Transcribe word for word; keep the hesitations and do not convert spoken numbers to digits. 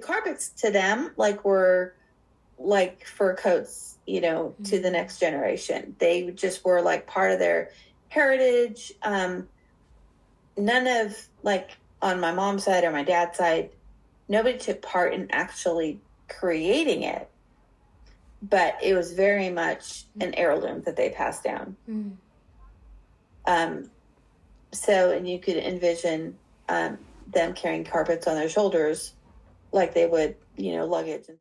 carpets to them, like, were like fur coats, you know, mm-hmm. to the next generation. They just were like part of their heritage. Um, none of, like, on my mom's side or my dad's side, nobody took part in actually creating it. But it was very much an heirloom that they passed down. Mm-hmm. Um, so, and you could envision um, them carrying carpets on their shoulders like they would, you know, luggage.